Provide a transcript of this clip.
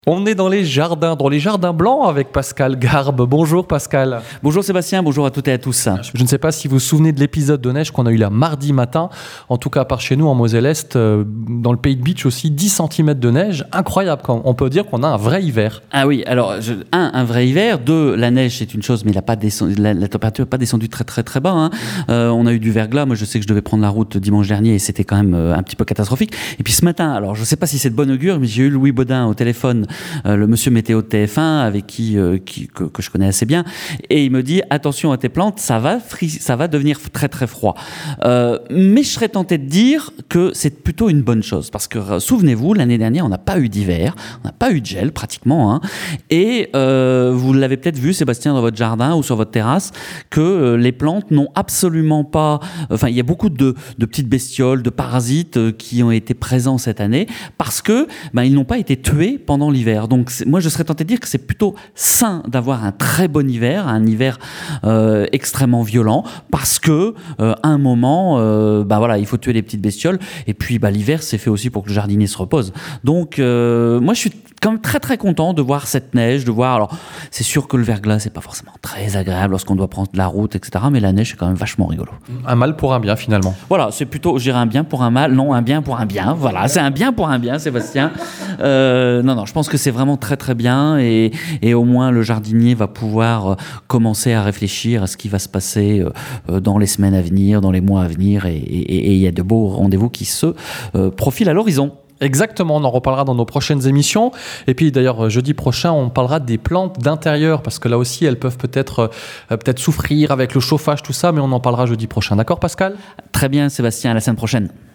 On est dans les jardins blancs avec Pascal Garbe. Bonjour Pascal. Bonjour Sébastien, bonjour à toutes et à tous. Je ne sais pas si vous vous souvenez de l'épisode de neige qu'on a eu là mardi matin, en tout cas par chez nous en Moselle-Est, dans le pays de Beach aussi, 10 cm de neige, incroyable. On peut dire qu'on a un vrai hiver. Ah oui, alors un vrai hiver, deux, la neige c'est une chose, mais la température n'a pas descendu très bas. Hein. On a eu du verglas, moi je sais que je devais prendre la route dimanche dernier et c'était quand même un petit peu catastrophique. Et puis ce matin, alors je ne sais pas si c'est de bon augure, mais j'ai eu Louis Baudin au téléphone, le monsieur météo de TF1 avec que je connais assez bien, et il me dit attention à tes plantes, ça va devenir très froid. Mais je serais tenté de dire que c'est plutôt une bonne chose parce que souvenez-vous, l'année dernière on n'a pas eu d'hiver, on n'a pas eu de gel pratiquement, hein, et vous l'avez peut-être vu Sébastien dans votre jardin ou sur votre terrasse que les plantes n'ont absolument pas, enfin il y a beaucoup de petites bestioles, de parasites qui ont été présents cette année parce que ils n'ont pas été tués pendant l'hiver. Donc moi je serais tenté de dire que c'est plutôt sain d'avoir un très bon hiver, un hiver extrêmement violent, parce que à un moment il faut tuer les petites bestioles, et puis l'hiver c'est fait aussi pour que le jardinier se repose. Donc moi je suis quand même très content de voir cette neige, de voir, alors c'est sûr que le verglas c'est pas forcément très agréable lorsqu'on doit prendre la route, etc., mais la neige c'est quand même vachement rigolo. Un mal pour un bien finalement. Voilà, c'est plutôt, je dirais un bien pour un mal, non, un bien pour un bien, voilà, c'est un bien pour un bien Sébastien. Non, je pense que c'est vraiment très bien, et au moins le jardinier va pouvoir commencer à réfléchir à ce qui va se passer dans les semaines à venir, dans les mois à venir, et il y a de beaux rendez-vous qui se profilent à l'horizon. Exactement, on en reparlera dans nos prochaines émissions. Et puis d'ailleurs, jeudi prochain, on parlera des plantes d'intérieur, parce que là aussi, elles peuvent peut-être souffrir avec le chauffage, tout ça, mais on en parlera jeudi prochain. D'accord, Pascal ? Très bien, Sébastien, à la semaine prochaine.